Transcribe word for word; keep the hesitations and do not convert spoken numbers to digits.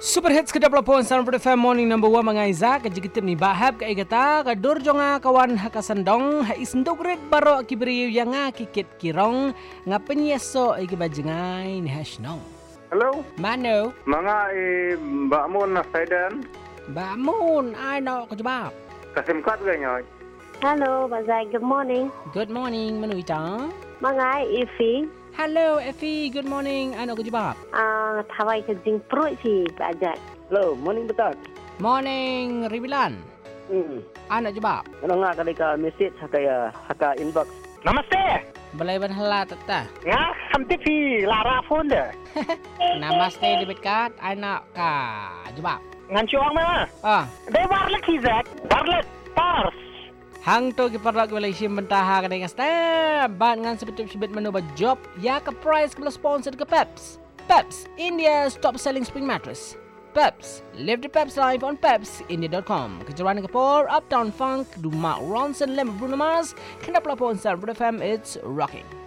Super hits kedap lapon Sound F M morning number one mga Isaac kajigitip ni bahab ka igata kadur jonga kawan hakasandong ha isndogret baro kibriyo yang nga kikit kirong nga penyeso ay kibajengay ni hasnong. Hello. Mano. Mga eh, Mbak Mun na Saidan. Mbak Mun, ano ko jawab? Kasimkat ganyan. Hello, Bazai. Good morning. Good morning, Manu ita. Mga Ifi. Hello, Effie. Good morning. Ano ko jawab? Ah, thawai ke jing perut si Bazai. Hello, morning betul. Morning, Ribilan. Hmm. Ano jawab? Ano nga kali ka message hakaya haka inbox. Namaste. Balay ban hala tata. Nga sampai fi lara phone deh. Namaste debit card. Ano ka jawab? Ngan cuang mana? Ah. Deh warlet hizak. Warlet pars. Hang to kiparak walay sim bentaha ka dengan stem. Ban ngan sebetulnya sibet menu job ya ke price kebela sponsor ke Peps. Peps, India's top selling spring mattress. Peps, live the Peps life on peps india dot com. Kejuaraan Kapor, Uptown Funk, do Mark Ronson, Lem Bruno Mars. Kenapa lapor on Sound F M, it's rocking.